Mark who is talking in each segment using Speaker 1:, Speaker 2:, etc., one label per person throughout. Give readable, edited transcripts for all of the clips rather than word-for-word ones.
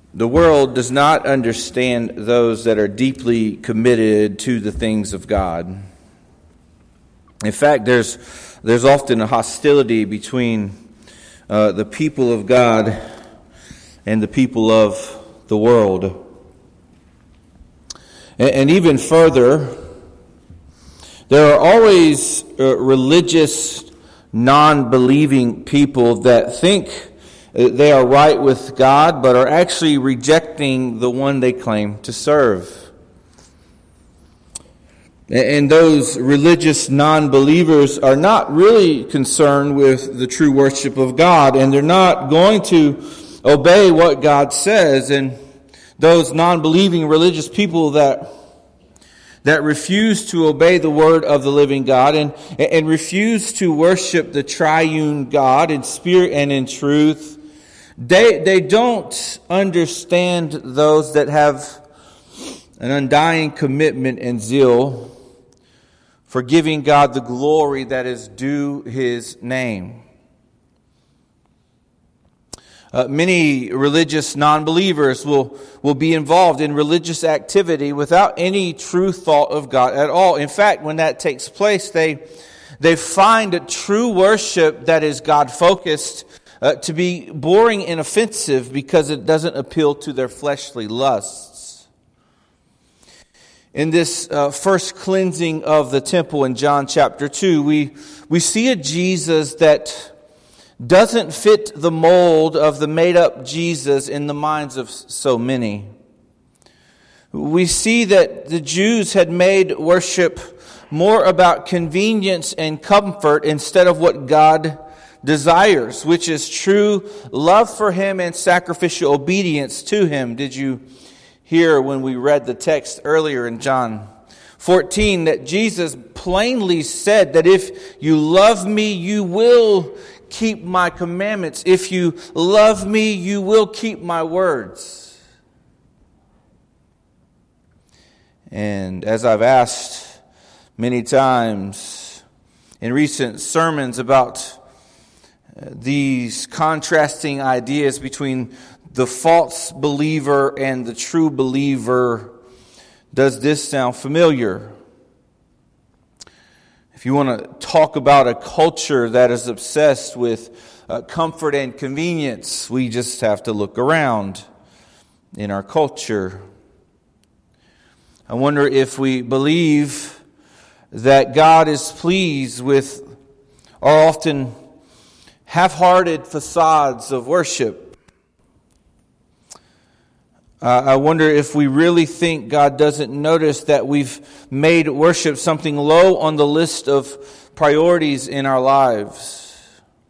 Speaker 1: The world does not understand those that are deeply committed to the things of God. In fact, there's often a hostility between the people of God and the people of the world. And even further, there are always religious, non-believing people that think they are right with God, but are actually rejecting the one they claim to serve. And those religious non-believers are not really concerned with the true worship of God, and they're not going to obey what God says. And those non-believing religious people that refuse to obey the word of the living God and refuse to worship the triune God in spirit and in truth, they don't understand those that have an undying commitment and zeal for giving God the glory that is due His name. Many religious non-believers will be involved in religious activity without any true thought of God at all. In fact, when that takes place, they find a true worship that is God-focused to be boring and offensive because it doesn't appeal to their fleshly lusts. In this first cleansing of the temple in John chapter 2, we see a Jesus that doesn't fit the mold of the made-up Jesus in the minds of so many. We see that the Jews had made worship more about convenience and comfort instead of what God desires, which is true love for Him and sacrificial obedience to Him. Did you hear when we read the text earlier in John 14 that Jesus plainly said that if you love me, you will keep my commandments. If you love me, you will keep my words. And as I've asked many times in recent sermons about these contrasting ideas between the false believer and the true believer, does this sound familiar? If you want to talk about a culture that is obsessed with comfort and convenience, we just have to look around in our culture. I wonder if we believe that God is pleased with our often half-hearted facades of worship. I wonder if we really think God doesn't notice that we've made worship something low on the list of priorities in our lives.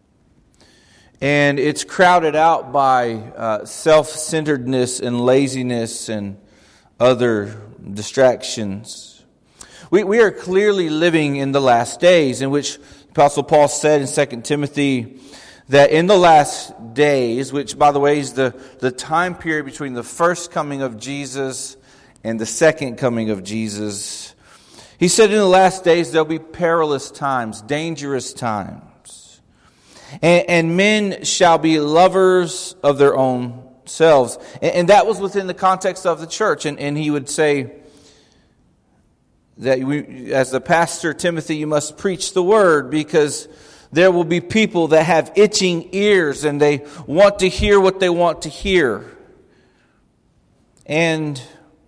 Speaker 1: And it's crowded out by self-centeredness and laziness and other distractions. We are clearly living in the last days, in which Apostle Paul said in 2 Timothy that in the last days, which by the way is the time period between the first coming of Jesus and the second coming of Jesus, he said in the last days there'll be perilous times, dangerous times. And men shall be lovers of their own selves. And that was within the context of the church. And he would say that as the pastor, Timothy, you must preach the word, because there will be people that have itching ears and they want to hear what they want to hear. And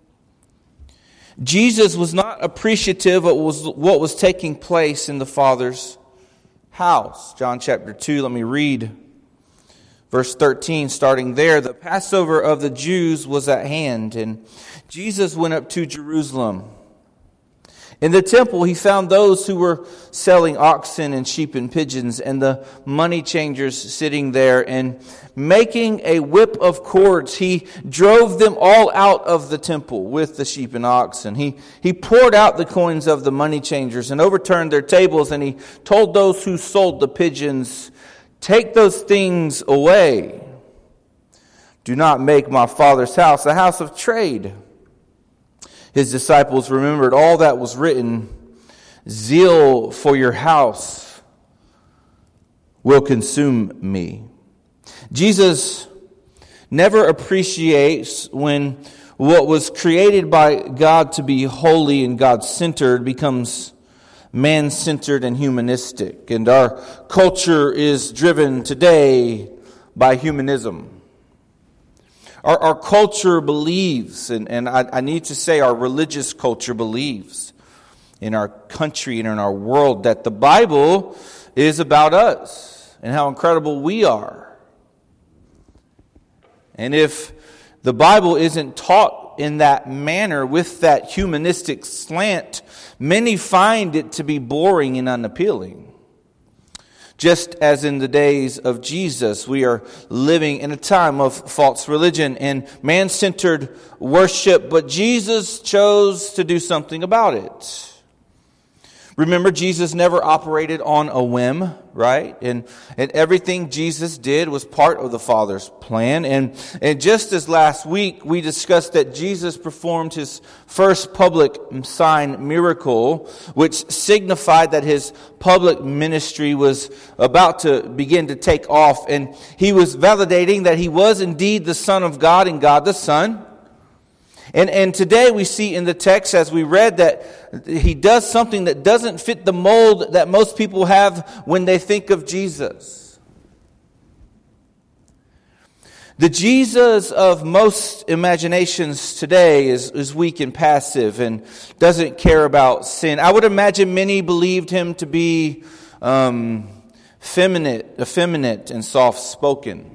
Speaker 1: Jesus was not appreciative of what was taking place in the Father's house. John chapter 2, let me read verse 13, starting there. The Passover of the Jews was at hand, and Jesus went up to Jerusalem. In the temple, he found those who were selling oxen and sheep and pigeons, and the money changers sitting there. And making a whip of cords, he drove them all out of the temple with the sheep and oxen. He poured out the coins of the money changers and overturned their tables. And he told those who sold the pigeons, "Take those things away. Do not make my Father's house a house of trade." His disciples remembered all that was written, "Zeal for your house will consume me." Jesus never appreciates when what was created by God to be holy and God-centered becomes man-centered and humanistic. And our culture is driven today by humanism. Our culture believes, and I need to say our religious culture believes in our country and in our world that the Bible is about us and how incredible we are. And if the Bible isn't taught in that manner with that humanistic slant, many find it to be boring and unappealing. Just as in the days of Jesus, we are living in a time of false religion and man-centered worship, but Jesus chose to do something about it. Remember, Jesus never operated on a whim, right? And everything Jesus did was part of the Father's plan. And just as last week, we discussed that Jesus performed his first public sign miracle, which signified that his public ministry was about to begin to take off. And he was validating that he was indeed the Son of God and God the Son. And today we see in the text, as we read, that he does something that doesn't fit the mold that most people have when they think of Jesus. The Jesus of most imaginations today is weak and passive and doesn't care about sin. I would imagine many believed him to be effeminate and soft-spoken.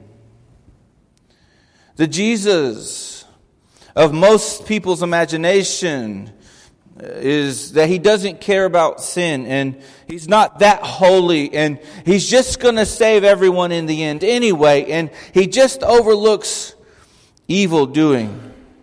Speaker 1: The Jesus of most people's imagination is that he doesn't care about sin and he's not that holy and he's just going to save everyone in the end anyway, and he just overlooks evil doing.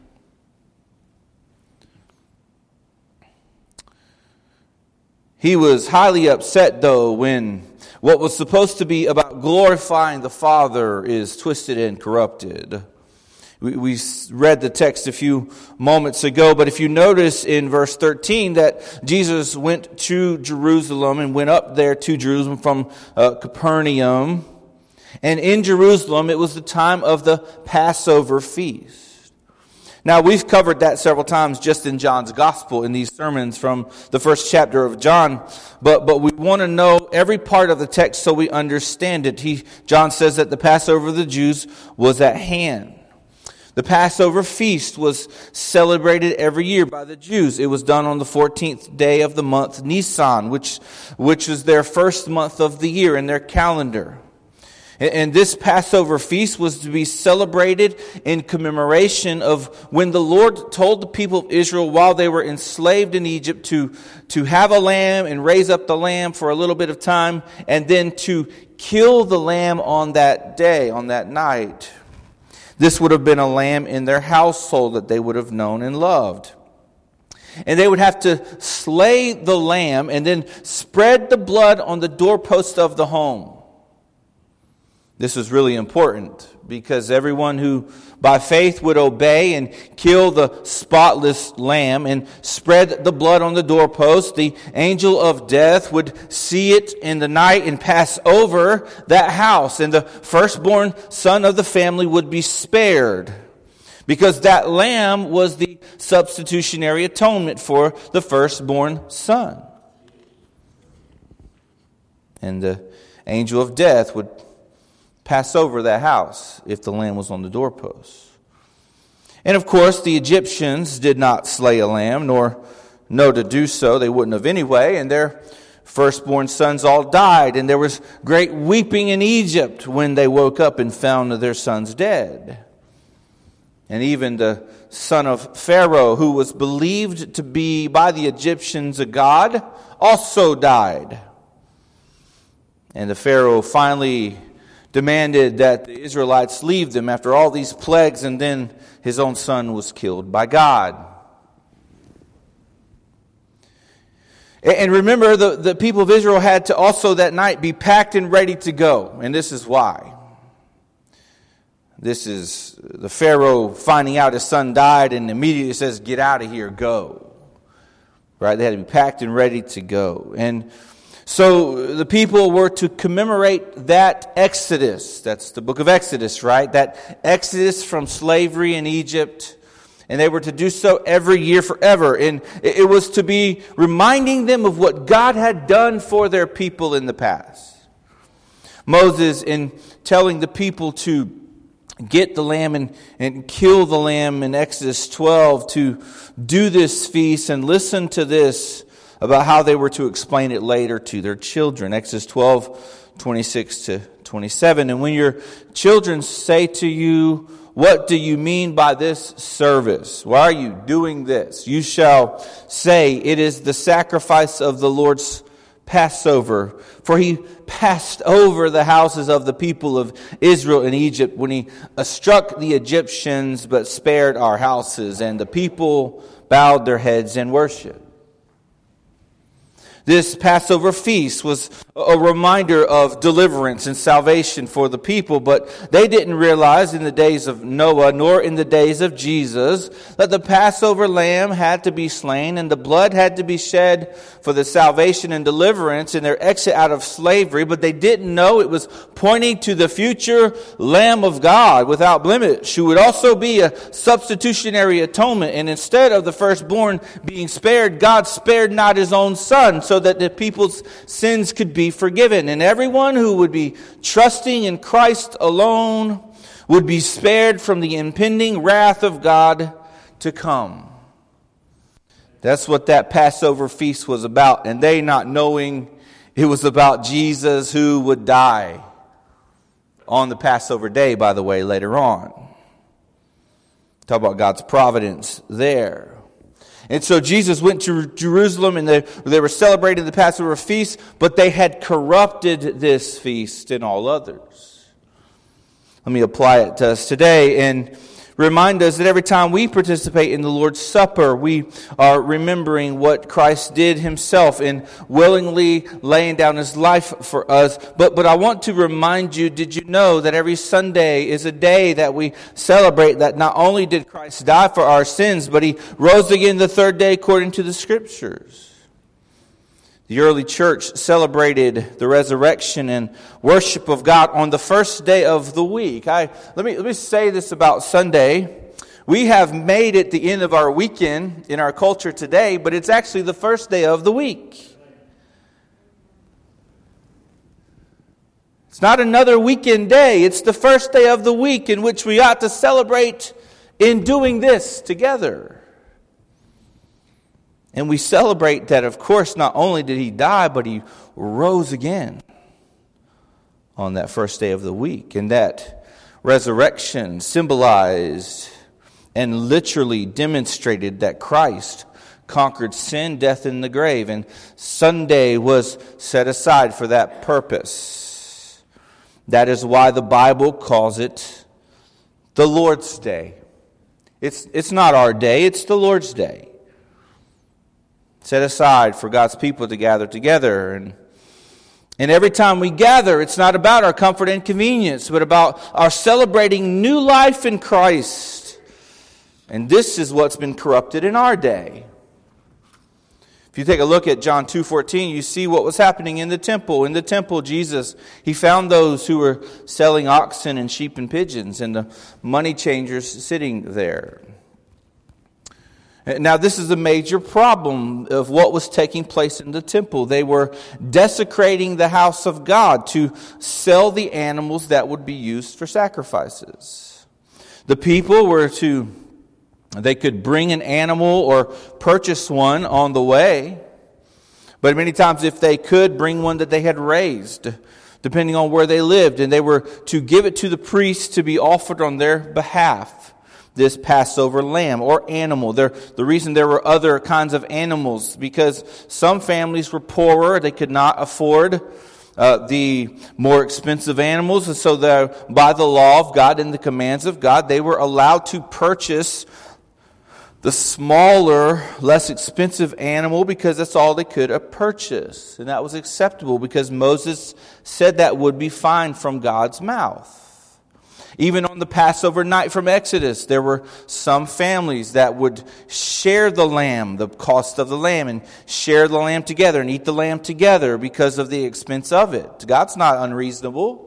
Speaker 1: He was highly upset, though, when what was supposed to be about glorifying the Father is twisted and corrupted. We read the text a few moments ago, but if you notice in verse 13 that Jesus went to Jerusalem and went up there to Jerusalem from Capernaum. And in Jerusalem, it was the time of the Passover feast. Now, we've covered that several times just in John's Gospel in these sermons from the first chapter of John. But we want to know every part of the text so we understand it. John says that the Passover of the Jews was at hand. The Passover feast was celebrated every year by the Jews. It was done on the 14th day of the month Nisan, which was their first month of the year in their calendar. And this Passover feast was to be celebrated in commemoration of when the Lord told the people of Israel while they were enslaved in Egypt to have a lamb and raise up the lamb for a little bit of time and then to kill the lamb on that day, on that night. This would have been a lamb in their household that they would have known and loved. And they would have to slay the lamb and then spread the blood on the doorpost of the home. This is really important because everyone who by faith would obey and kill the spotless lamb and spread the blood on the doorpost, the angel of death would see it in the night and pass over that house, and the firstborn son of the family would be spared because that lamb was the substitutionary atonement for the firstborn son. And the angel of death would pass over that house if the lamb was on the doorpost. And of course, the Egyptians did not slay a lamb, nor know to do so. They wouldn't have anyway, and their firstborn sons all died. And there was great weeping in Egypt when they woke up and found their sons dead. And even the son of Pharaoh, who was believed to be by the Egyptians a god, also died. And the Pharaoh finally demanded that the Israelites leave them after all these plagues, and then his own son was killed by God. And remember, the people of Israel had to also that night be packed and ready to go. And this is why. This is the Pharaoh finding out his son died and immediately says, "Get out of here, go." Right? They had to be packed and ready to go. And So the people were to commemorate that Exodus. That's the book of Exodus, right? That Exodus from slavery in Egypt. And they were to do so every year forever. And it was to be reminding them of what God had done for their people in the past. Moses, in telling the people to get the lamb and kill the lamb in Exodus 12, to do this feast, and listen to this about how they were to explain it later to their children. Exodus 12, 26 to 27. And when your children say to you, "What do you mean by this service? Why are you doing this?" you shall say, "It is the sacrifice of the Lord's Passover. For he passed over the houses of the people of Israel in Egypt when he struck the Egyptians, but spared our houses." And the people bowed their heads and worshiped. This Passover feast was a reminder of deliverance and salvation for the people, but they didn't realize in the days of Noah, nor in the days of Jesus, that the Passover lamb had to be slain and the blood had to be shed for the salvation and deliverance in their exit out of slavery, but they didn't know it was pointing to the future Lamb of God without blemish, who would also be a substitutionary atonement. And instead of the firstborn being spared, God spared not his own son, so that the people's sins could be forgiven. And everyone who would be trusting in Christ alone would be spared from the impending wrath of God to come. That's what that Passover feast was about. And they, not knowing it was about Jesus who would die on the Passover day, by the way, later on. Talk about God's providence there. And so Jesus went to Jerusalem, and they were celebrating the Passover feast, but they had corrupted this feast and all others. Let me apply it to us today and remind us that every time we participate in the Lord's Supper, we are remembering what Christ did himself in willingly laying down his life for us. But I want to remind you, did you know that every Sunday is a day that we celebrate that not only did Christ die for our sins, but he rose again the third day according to the Scriptures. The early church celebrated the resurrection and worship of God on the first day of the week. Let me say this about Sunday. We have made it the end of our weekend in our culture today, but it's actually the first day of the week. It's not another weekend day. It's the first day of the week in which we ought to celebrate in doing this together. And we celebrate that, of course, not only did he die, but he rose again on that first day of the week. And that resurrection symbolized and literally demonstrated that Christ conquered sin, death, and the grave. And Sunday was set aside for that purpose. That is why the Bible calls it the Lord's Day. It's not our day, it's the Lord's Day. Set aside for God's people to gather together. And every time we gather, it's not about our comfort and convenience, but about our celebrating new life in Christ. And this is what's been corrupted in our day. If you take a look at John 2:14, you see what was happening in the temple. In the temple, Jesus, he found those who were selling oxen and sheep and pigeons, and the money changers sitting there. Now, this is a major problem of what was taking place in the temple. They were desecrating the house of God to sell the animals that would be used for sacrifices. The people they could bring an animal or purchase one on the way, but many times if they could, bring one that they had raised, depending on where they lived, and they were to give it to the priest to be offered on their behalf. This Passover lamb or animal. The reason there were other kinds of animals, because some families were poorer, they could not afford the more expensive animals, and so by the law of God and the commands of God, they were allowed to purchase the smaller, less expensive animal because that's all they could purchase. And that was acceptable because Moses said that would be fine from God's mouth. Even on the Passover night from Exodus, there were some families that would share the lamb, the cost of the lamb, and share the lamb together and eat the lamb together because of the expense of it. God's not unreasonable.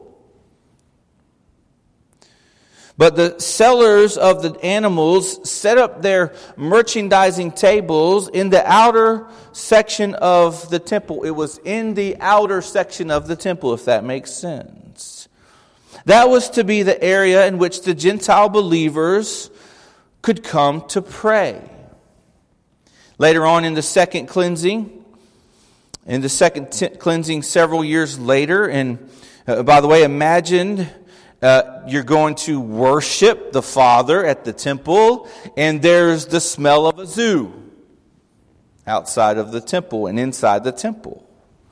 Speaker 1: But the sellers of the animals set up their merchandising tables in the outer section of the temple. It was in the outer section of the temple, if that makes sense. That was to be the area in which the Gentile believers could come to pray. Later on in the second cleansing, several years later, and by the way, imagine you're going to worship the Father at the temple, and there's the smell of a zoo outside of the temple and inside the temple.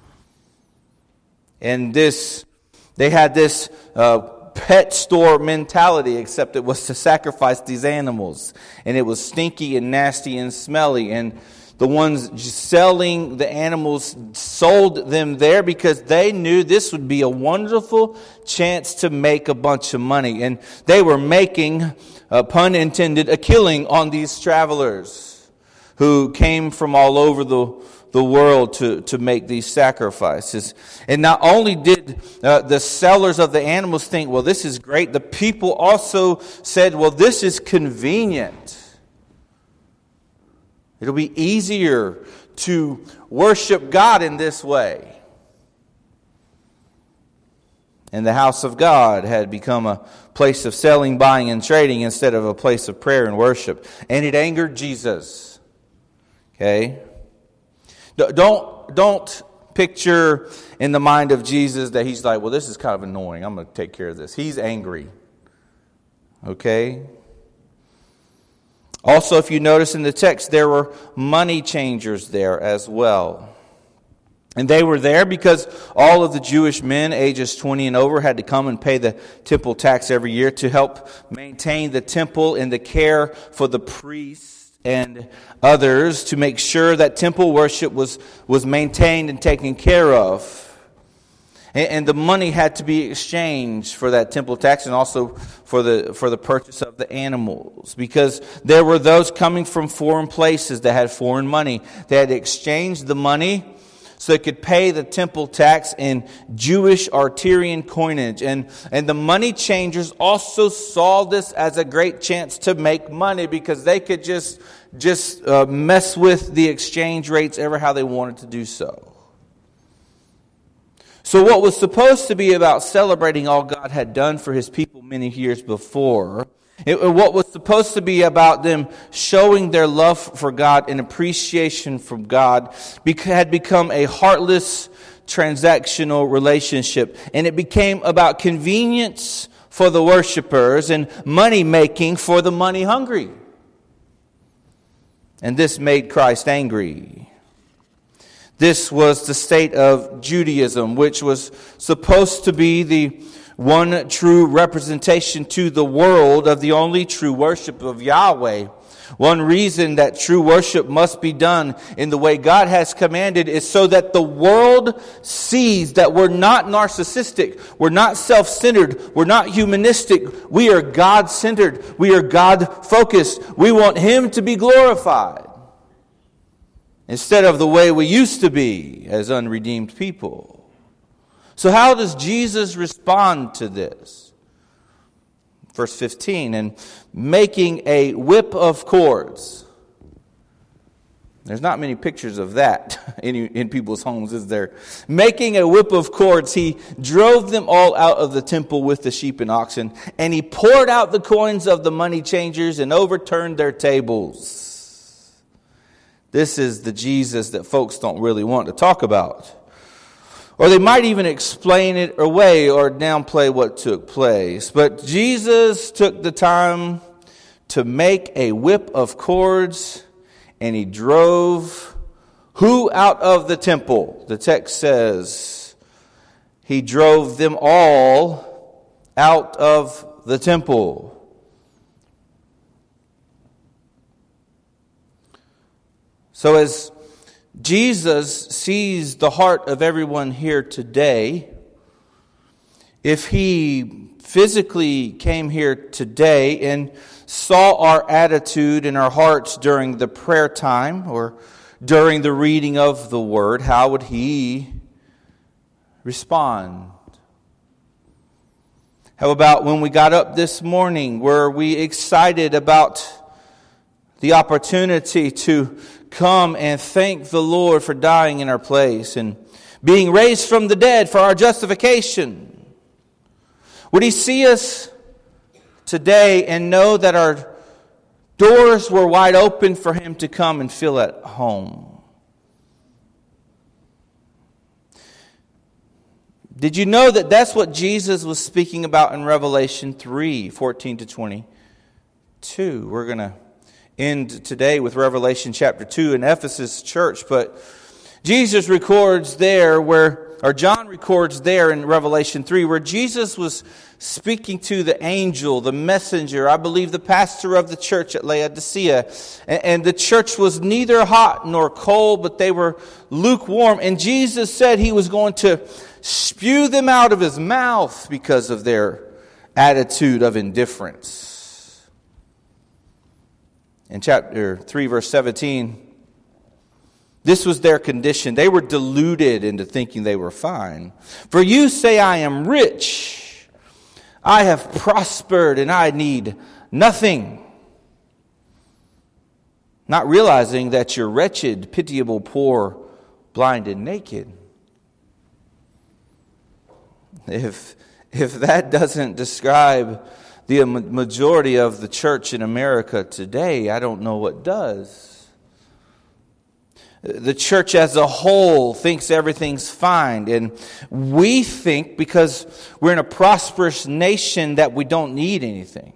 Speaker 1: And they had this pet store mentality, except it was to sacrifice these animals. And it was stinky and nasty and smelly. And the ones selling the animals sold them there because they knew this would be a wonderful chance to make a bunch of money. And they were making, pun intended, a killing on these travelers who came from all over the world to make these sacrifices. And not only did the sellers of the animals think, well, this is great, the people also said, well, this is convenient. It'll be easier to worship God in this way. And the house of God had become a place of selling, buying, and trading instead of a place of prayer and worship. And it angered Jesus. Okay? Don't picture in the mind of Jesus that he's like, well, this is kind of annoying. I'm going to take care of this. He's angry. Okay? Also, if you notice in the text, there were money changers there as well. And they were there because all of the Jewish men ages 20 and over had to come and pay the temple tax every year to help maintain the temple and the care for the priests and others to make sure that temple worship was maintained and taken care of. And the money had to be exchanged for that temple tax and also for the purchase of the animals. Because there were those coming from foreign places that had foreign money. They had to exchange the money so they could pay the temple tax in Jewish Arterian coinage. And the money changers also saw this as a great chance to make money because they could just mess with the exchange rates ever how they wanted to do so. So what was supposed to be about celebrating all God had done for his people many years before, what was supposed to be about them showing their love for God and appreciation from God, had become a heartless transactional relationship. And it became about convenience for the worshipers and money making for the money hungry. And this made Christ angry. This was the state of Judaism, which was supposed to be the one true representation to the world of the only true worship of Yahweh. One reason that true worship must be done in the way God has commanded is so that the world sees that we're not narcissistic, we're not self-centered, we're not humanistic, we are God-centered, we are God-focused. We want Him to be glorified instead of the way we used to be as unredeemed people. So how does Jesus respond to this? Verse 15, and making a whip of cords. There's not many pictures of that in people's homes, is there? Making a whip of cords, he drove them all out of the temple with the sheep and oxen, and he poured out the coins of the money changers and overturned their tables. This is the Jesus that folks don't really want to talk about. Or they might even explain it away or downplay what took place. But Jesus took the time to make a whip of cords, and he drove who out of the temple? The text says he drove them all out of the temple. So as Jesus sees the heart of everyone here today, if he physically came here today and saw our attitude and our hearts during the prayer time or during the reading of the Word, how would he respond? How about when we got up this morning? Were we excited about the opportunity to come and thank the Lord for dying in our place and being raised from the dead for our justification? Would he see us today and know that our doors were wide open for him to come and feel at home? Did you know that that's what Jesus was speaking about in Revelation 3:14-22? We're going to end today with Revelation chapter 2 in Ephesus church, but Jesus records there John records there in Revelation 3 where Jesus was speaking to the angel, the messenger, I believe the pastor of the church at Laodicea. And the church was neither hot nor cold, but they were lukewarm. And Jesus said he was going to spew them out of his mouth because of their attitude of indifference. In chapter 3, verse 17, this was their condition. They were deluded into thinking they were fine. For you say, I am rich, I have prospered, and I need nothing. Not realizing that you're wretched, pitiable, poor, blind, and naked. If that doesn't describe the majority of the church in America today, I don't know what does. The church as a whole thinks everything's fine, and we think because we're in a prosperous nation that we don't need anything.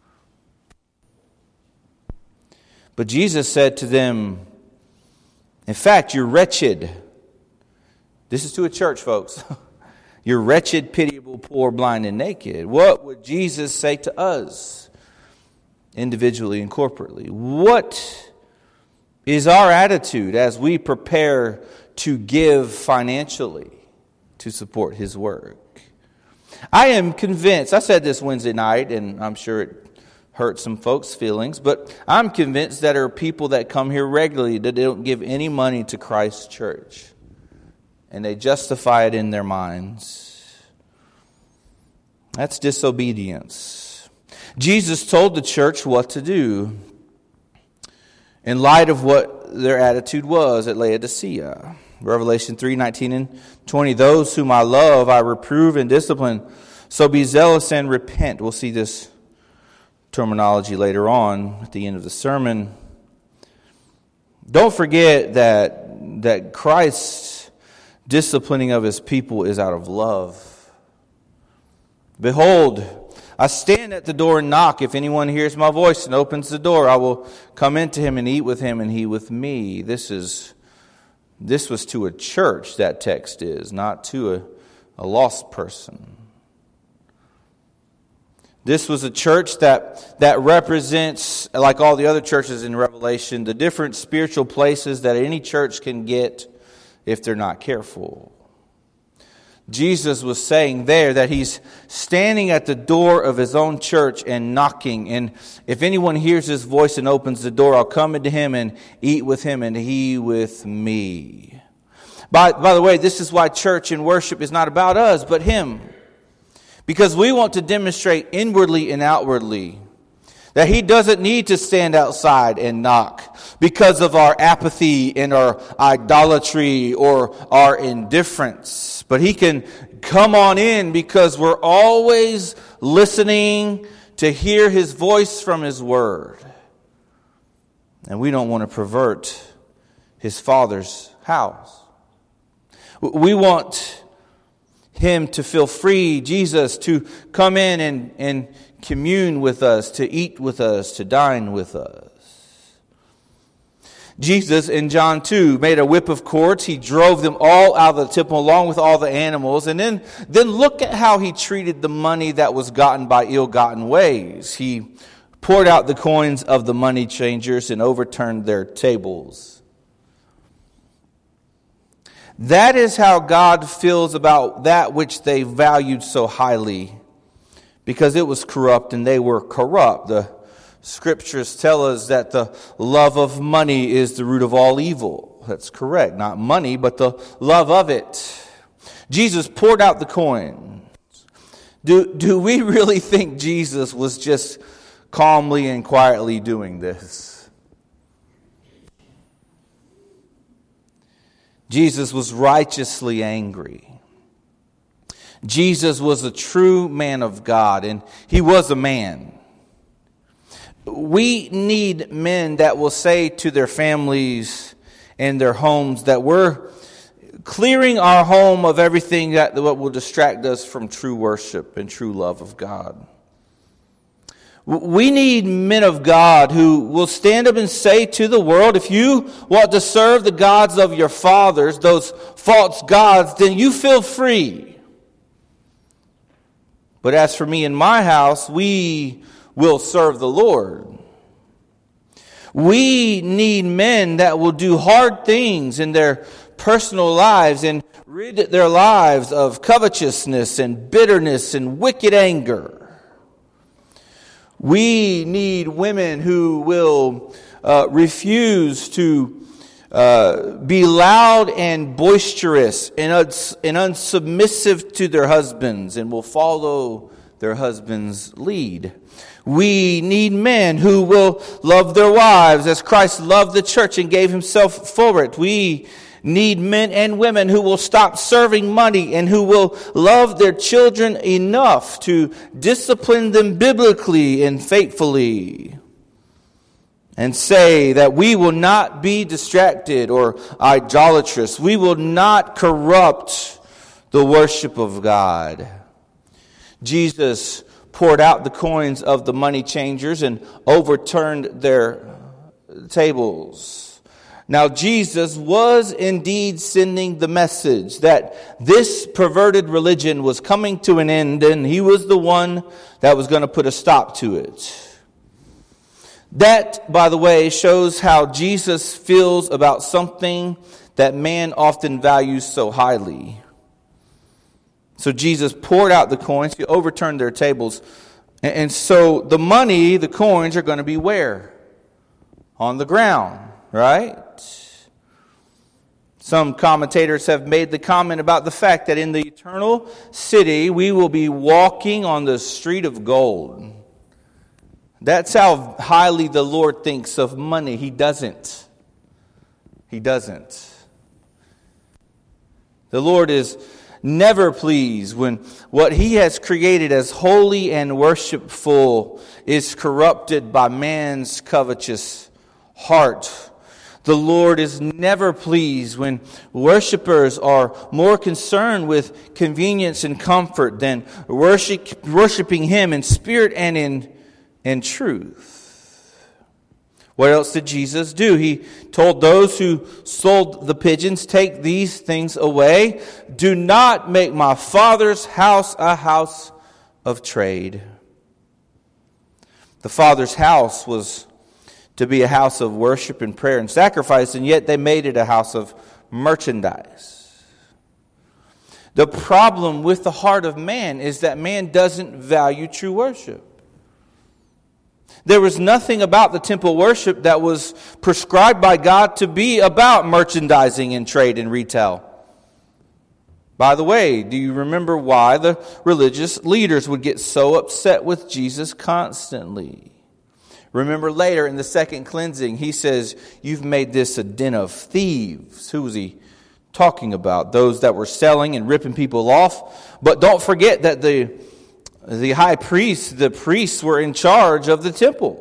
Speaker 1: But Jesus said to them, in fact, you're wretched. This is to a church, folks. You're wretched, pitiable, poor, blind, and naked. What would Jesus say to us individually and corporately? What is our attitude as we prepare to give financially to support his work? I am convinced, I said this Wednesday night, and I'm sure it hurt some folks' feelings, but I'm convinced that there are people that come here regularly that they don't give any money to Christ's church. And they justify it in their minds. That's disobedience. Jesus told the church what to do in light of what their attitude was at Laodicea. Revelation 3:19-20. Those whom I love, I reprove and discipline. So be zealous and repent. We'll see this terminology later on at the end of the sermon. Don't forget that Christ's disciplining of his people is out of love. Behold, I stand at the door and knock. If anyone hears my voice and opens the door, I will come into him and eat with him and he with me. This was to a church, that text is, not to a lost person. This was a church that represents, like all the other churches in Revelation, the different spiritual places that any church can get if they're not careful. Jesus was saying there that he's standing at the door of his own church and knocking. And if anyone hears his voice and opens the door, I'll come into him and eat with him and he with me. By the way, this is why church and worship is not about us, but him. Because we want to demonstrate inwardly and outwardly that he doesn't need to stand outside and knock because of our apathy and our idolatry or our indifference. But he can come on in because we're always listening to hear his voice from his word. And we don't want to pervert his Father's house. We want him to feel free, Jesus, to come in and commune with us, to eat with us, to dine with us. Jesus in John 2 made a whip of cords. He drove them all out of the temple along with all the animals. And then look at how he treated the money that was gotten by ill-gotten ways. He poured out the coins of the money changers and overturned their tables. That is how God feels about that which they valued so highly, because it was corrupt and they were corrupt. The Scriptures tell us that the love of money is the root of all evil. That's correct. Not money, but the love of it. Jesus poured out the coins. Do we really think Jesus was just calmly and quietly doing this? Jesus was righteously angry. Jesus was a true man of God, and he was a man. We need men that will say to their families and their homes that we're clearing our home of everything that what will distract us from true worship and true love of God. We need men of God who will stand up and say to the world, if you want to serve the gods of your fathers, those false gods, then you feel free. But as for me and my house, we will serve the Lord. We need men that will do hard things in their personal lives and rid their lives of covetousness and bitterness and wicked anger. We need women who will refuse to be loud and boisterous and unsubmissive to their husbands and will follow their husband's lead. We need men who will love their wives as Christ loved the church and gave himself for it. We need men and women who will stop serving money and who will love their children enough to discipline them biblically and faithfully. And say that we will not be distracted or idolatrous. We will not corrupt the worship of God. Jesus poured out the coins of the money changers and overturned their tables. Now Jesus was indeed sending the message that this perverted religion was coming to an end, and he was the one that was going to put a stop to it. That, by the way, shows how Jesus feels about something that man often values so highly. So Jesus poured out the coins, he overturned their tables. And so the money, the coins, are going to be where? On the ground, right? Some commentators have made the comment about the fact that in the eternal city, we will be walking on the street of gold. That's how highly the Lord thinks of money. He doesn't. He doesn't. The Lord is never pleased when what he has created as holy and worshipful is corrupted by man's covetous heart. The Lord is never pleased when worshipers are more concerned with convenience and comfort than worshiping him in spirit and in truth. What else did Jesus do? He told those who sold the pigeons, take these things away. Do not make my Father's house a house of trade. The Father's house was to be a house of worship and prayer and sacrifice, and yet they made it a house of merchandise. The problem with the heart of man is that man doesn't value true worship. There was nothing about the temple worship that was prescribed by God to be about merchandising and trade and retail. By the way, do you remember why the religious leaders would get so upset with Jesus constantly? Remember later in the second cleansing, he says, you've made this a den of thieves. Who was he talking about? Those that were selling and ripping people off. But don't forget that the high priest, the priests were in charge of the temple.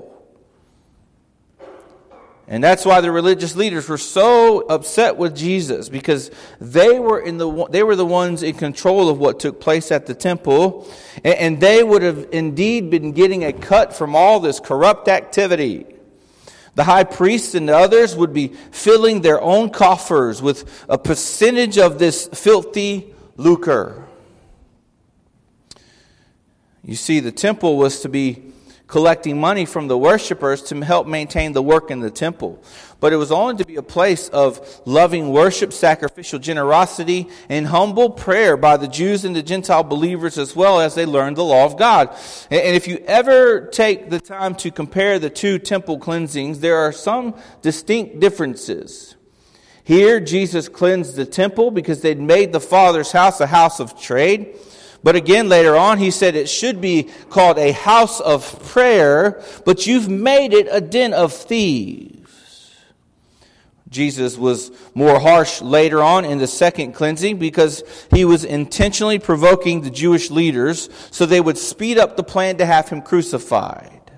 Speaker 1: And that's why the religious leaders were so upset with Jesus, because they were the ones in control of what took place at the temple, and they would have indeed been getting a cut from all this corrupt activity. The high priests and the others would be filling their own coffers with a percentage of this filthy lucre. You see, the temple was to be collecting money from the worshipers to help maintain the work in the temple. But it was only to be a place of loving worship, sacrificial generosity, and humble prayer by the Jews and the Gentile believers as well as they learned the law of God. And if you ever take the time to compare the two temple cleansings, there are some distinct differences. Here, Jesus cleansed the temple because they'd made the Father's house a house of trade. But again, later on, he said it should be called a house of prayer, but you've made it a den of thieves. Jesus was more harsh later on in the second cleansing because he was intentionally provoking the Jewish leaders so they would speed up the plan to have him crucified.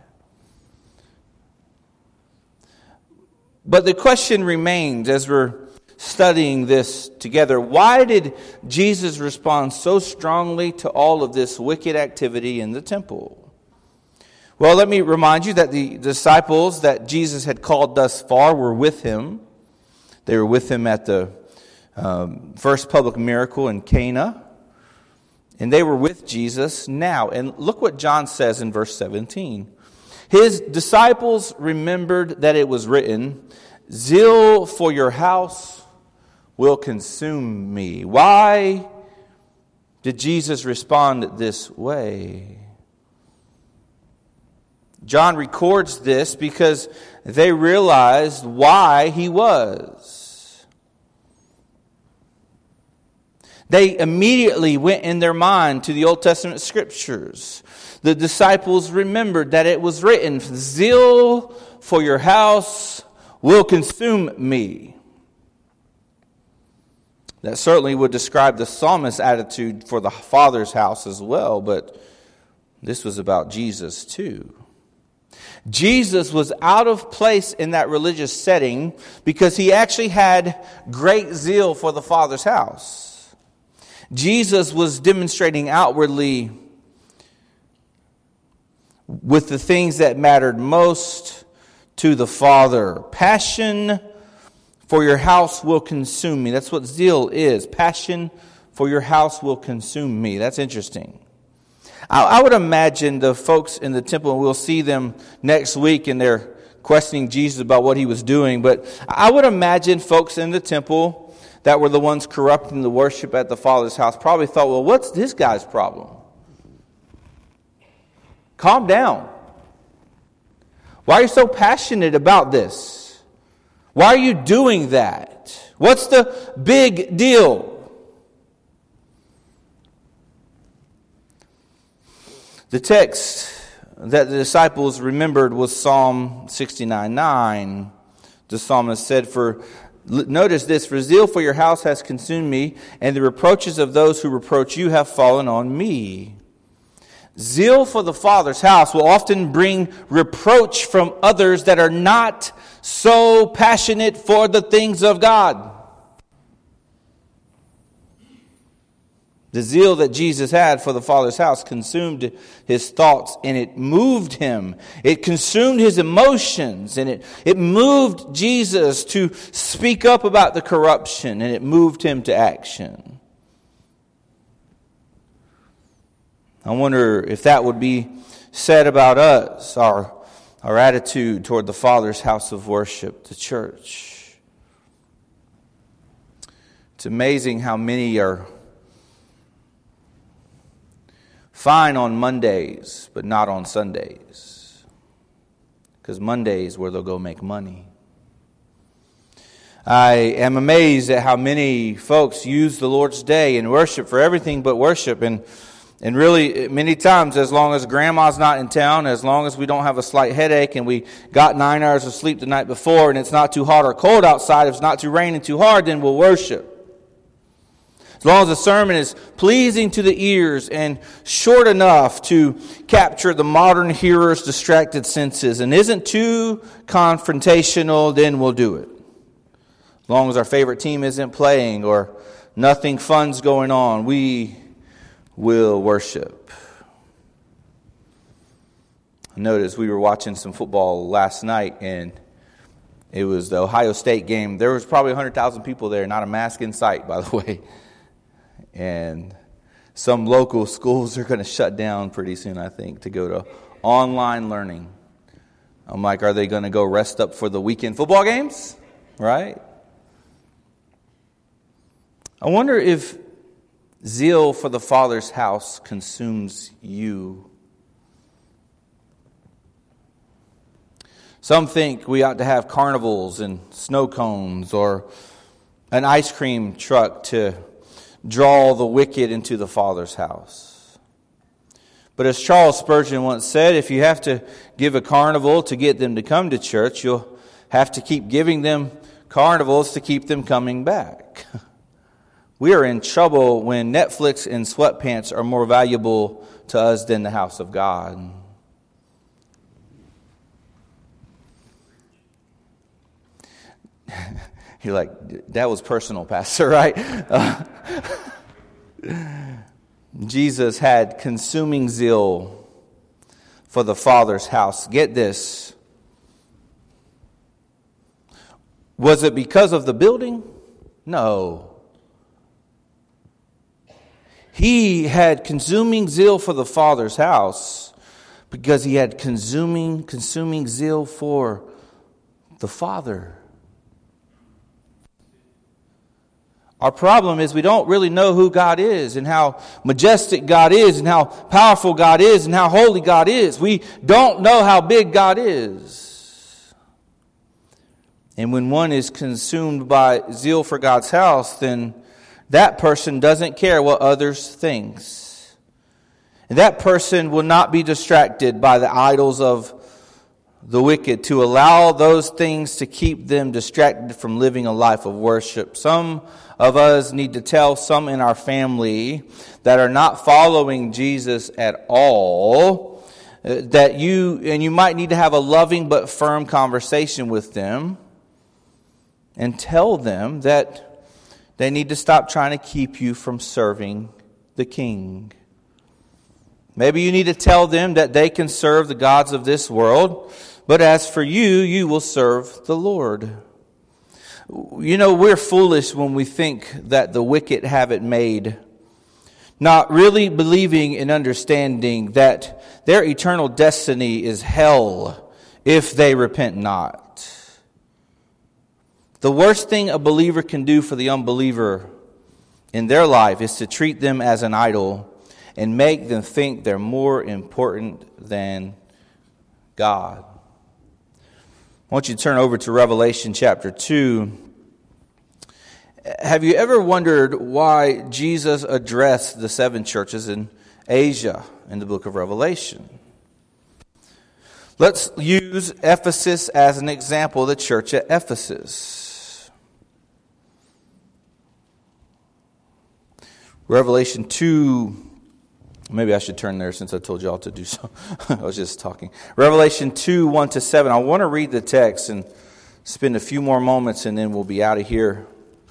Speaker 1: But the question remains as we're studying this together. Why did Jesus respond so strongly to all of this wicked activity in the temple? Well, let me remind you that the disciples that Jesus had called thus far were with him. They were with him at the first public miracle in Cana. And they were with Jesus now. And look what John says in verse 17. His disciples remembered that it was written, "Zeal for your house will consume me." Why did Jesus respond this way? John records this because they realized why he was. They immediately went in their mind to the Old Testament scriptures. The disciples remembered that it was written, "Zeal for your house will consume me." That certainly would describe the psalmist's attitude for the Father's house as well, but this was about Jesus too. Jesus was out of place in that religious setting because he actually had great zeal for the Father's house. Jesus was demonstrating outwardly with the things that mattered most to the Father. Passion for your house will consume me. That's what zeal is. Passion for your house will consume me. That's interesting. I would imagine the folks in the temple, and we'll see them next week, and they're questioning Jesus about what he was doing. But I would imagine folks in the temple that were the ones corrupting the worship at the Father's house probably thought, well, what's this guy's problem? Calm down. Why are you so passionate about this? Why are you doing that? What's the big deal? The text that the disciples remembered was Psalm 69:9. The psalmist said, notice this, "For zeal for your house has consumed me, and the reproaches of those who reproach you have fallen on me." Zeal for the Father's house will often bring reproach from others that are not so passionate for the things of God. The zeal that Jesus had for the Father's house consumed his thoughts, and it moved him. It consumed his emotions, and it moved Jesus to speak up about the corruption, and it moved him to action. I wonder if that would be said about us, our attitude toward the Father's house of worship, the church. It's amazing how many are fine on Mondays, but not on Sundays. Because Monday is where they'll go make money. I am amazed at how many folks use the Lord's Day and worship for everything but worship. And really, many times, as long as grandma's not in town, as long as we don't have a slight headache and we got 9 hours of sleep the night before and it's not too hot or cold outside, if it's not too raining too hard, then we'll worship. As long as the sermon is pleasing to the ears and short enough to capture the modern hearer's distracted senses and isn't too confrontational, then we'll do it. As long as our favorite team isn't playing or nothing fun's going on, we will worship. I noticed we were watching some football last night, and it was the Ohio State game. There was probably 100,000 people there, not a mask in sight, by the way. And some local schools are going to shut down pretty soon, I think, to go to online learning. I'm like, are they going to go rest up for the weekend football games? Right? I wonder if zeal for the Father's house consumes you. Some think we ought to have carnivals and snow cones or an ice cream truck to draw the wicked into the Father's house. But as Charles Spurgeon once said, if you have to give a carnival to get them to come to church, you'll have to keep giving them carnivals to keep them coming back. We are in trouble when Netflix and sweatpants are more valuable to us than the house of God. You're like, that was personal, Pastor, right? Jesus had consuming zeal for the Father's house. Get this. Was it because of the building? No. He had consuming zeal for the Father's house because he had consuming zeal for the Father. Our problem is we don't really know who God is and how majestic God is and how powerful God is and how holy God is. We don't know how big God is. And when one is consumed by zeal for God's house, then that person doesn't care what others think. And that person will not be distracted by the idols of the wicked to allow those things to keep them distracted from living a life of worship. Some of us need to tell some in our family that are not following Jesus at all, that you might need to have a loving but firm conversation with them and tell them that they need to stop trying to keep you from serving the King. Maybe you need to tell them that they can serve the gods of this world, but as for you, you will serve the Lord. You know, we're foolish when we think that the wicked have it made, not really believing and understanding that their eternal destiny is hell if they repent not. The worst thing a believer can do for the unbeliever in their life is to treat them as an idol and make them think they're more important than God. I want you to turn over to Revelation chapter 2. Have you ever wondered why Jesus addressed the 7 churches in Asia in the book of Revelation? Let's use Ephesus as an example, the church at Ephesus. Revelation 2. Maybe I should turn there since I told you all to do so. I was just talking. Revelation 2, 1-7. I want to read the text and spend a few more moments and then we'll be out of here.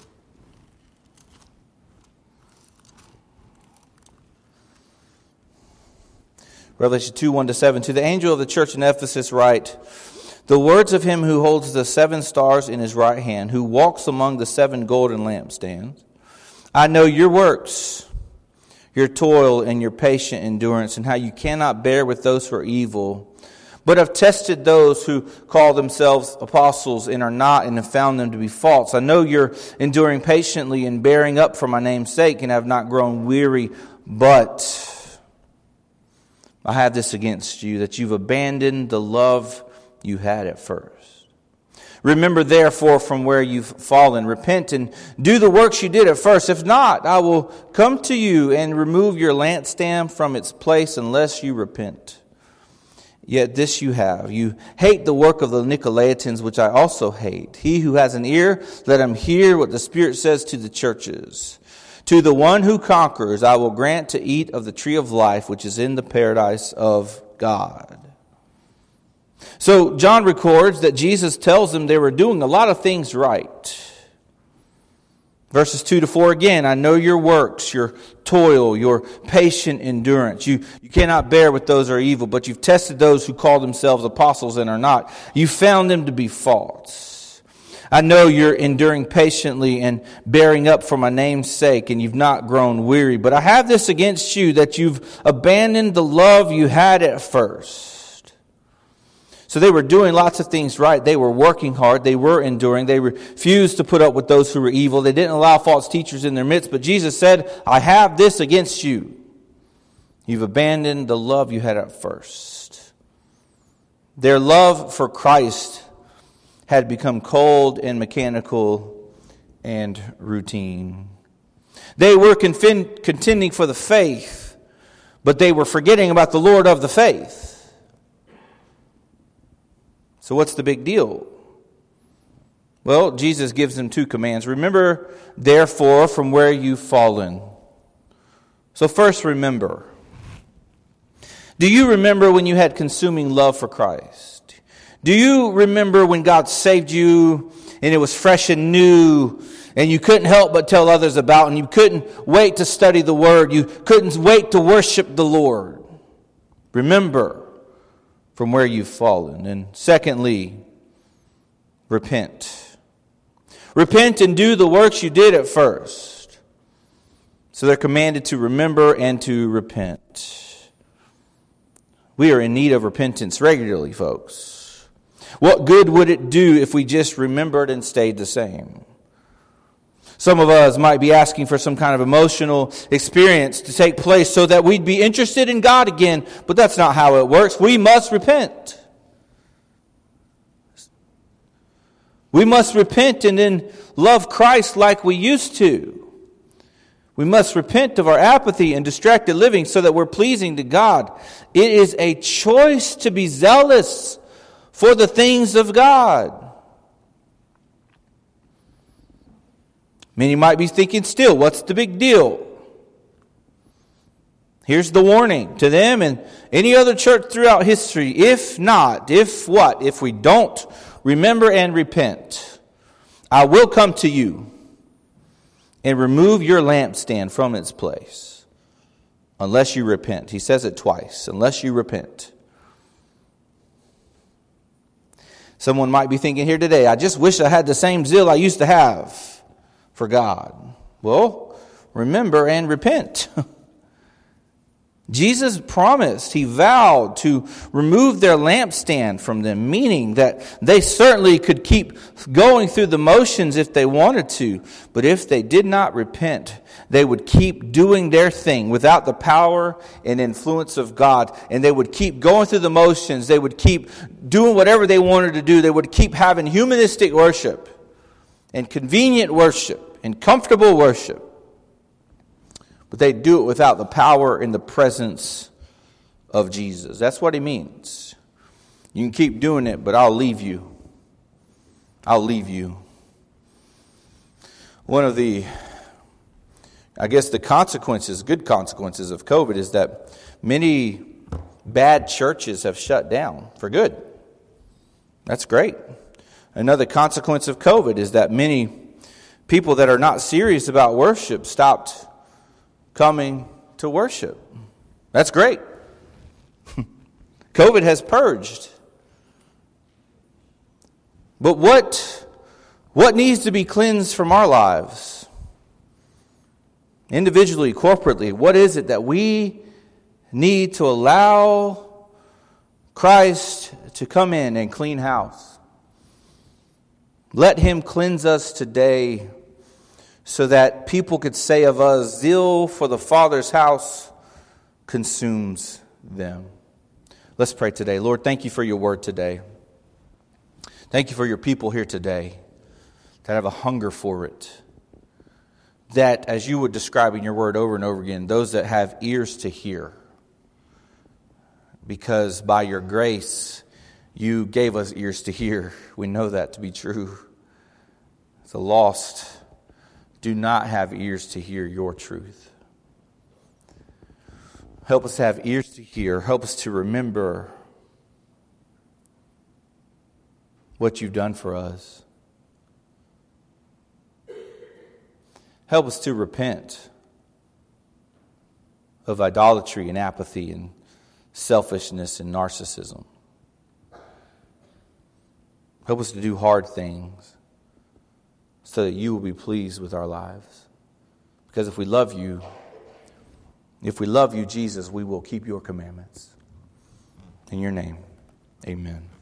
Speaker 1: Revelation 2, 1-7. To the angel of the church in Ephesus write, the words of him who holds the 7 stars in his right hand, who walks among the 7 golden lampstands. I know your works, your toil and your patient endurance, and how you cannot bear with those who are evil, but have tested those who call themselves apostles and are not, and have found them to be false. I know you're enduring patiently and bearing up for my name's sake, and have not grown weary, but I have this against you, that you've abandoned the love you had at first. Remember therefore from where you've fallen, repent and do the works you did at first. If not, I will come to you and remove your lampstand from its place unless you repent. Yet this you have. You hate the work of the Nicolaitans, which I also hate. He who has an ear, let him hear what the Spirit says to the churches. To the one who conquers, I will grant to eat of the tree of life, which is in the paradise of God. So John records that Jesus tells them they were doing a lot of things right. Verses 2-4 again, I know your works, your toil, your patient endurance. You cannot bear with those who are evil, but you've tested those who call themselves apostles and are not. You found them to be false. I know you're enduring patiently and bearing up for my name's sake, and you've not grown weary. But I have this against you, that you've abandoned the love you had at first. So they were doing lots of things right. They were working hard. They were enduring. They refused to put up with those who were evil. They didn't allow false teachers in their midst. But Jesus said, I have this against you. You've abandoned the love you had at first. Their love for Christ had become cold and mechanical and routine. They were contending for the faith, but they were forgetting about the Lord of the faith. So what's the big deal? Well, Jesus gives them two commands. Remember, therefore, from where you've fallen. So first, remember. Do you remember when you had consuming love for Christ? Do you remember when God saved you and it was fresh and new and you couldn't help but tell others about it, and you couldn't wait to study the Word, you couldn't wait to worship the Lord? Remember from where you've fallen. And secondly, repent. Repent and do the works you did at first. So they're commanded to remember and to repent. We are in need of repentance regularly, folks. What good would it do if we just remembered and stayed the same? Some of us might be asking for some kind of emotional experience to take place so that we'd be interested in God again, but that's not how it works. We must repent. We must repent and then love Christ like we used to. We must repent of our apathy and distracted living so that we're pleasing to God. It is a choice to be zealous for the things of God. Many might be thinking still, what's the big deal? Here's the warning to them and any other church throughout history. If not, if what? If we don't remember and repent, I will come to you and remove your lampstand from its place. Unless you repent. He says it twice. Unless you repent. Someone might be thinking here today, I just wish I had the same zeal I used to have for God. Well, remember and repent. Jesus promised, he vowed to remove their lampstand from them, meaning that they certainly could keep going through the motions if they wanted to, but if they did not repent, they would keep doing their thing without the power and influence of God, and they would keep going through the motions, they would keep doing whatever they wanted to do, they would keep having humanistic worship and convenient worship and comfortable worship. But they do it without the power and the presence of Jesus. That's what he means. You can keep doing it, but I'll leave you. I'll leave you. One of the, consequences, good consequences of COVID is that many bad churches have shut down for good. That's great. Another consequence of COVID is that many people that are not serious about worship stopped coming to worship. That's great. COVID has purged. But what needs to be cleansed from our lives? Individually, corporately, what is it that we need to allow Christ to come in and clean house? Let him cleanse us today so that people could say of us, zeal for the Father's house consumes them. Let's pray today. Lord, thank you for your word today. Thank you for your people here today that have a hunger for it. That, as you would describe in your word over and over again, those that have ears to hear. Because by your grace, you gave us ears to hear. We know that to be true. The lost do not have ears to hear your truth. Help us to have ears to hear. Help us to remember what you've done for us. Help us to repent of idolatry and apathy and selfishness and narcissism. Help us to do hard things so that you will be pleased with our lives. Because if we love you, Jesus, we will keep your commandments. In your name, amen.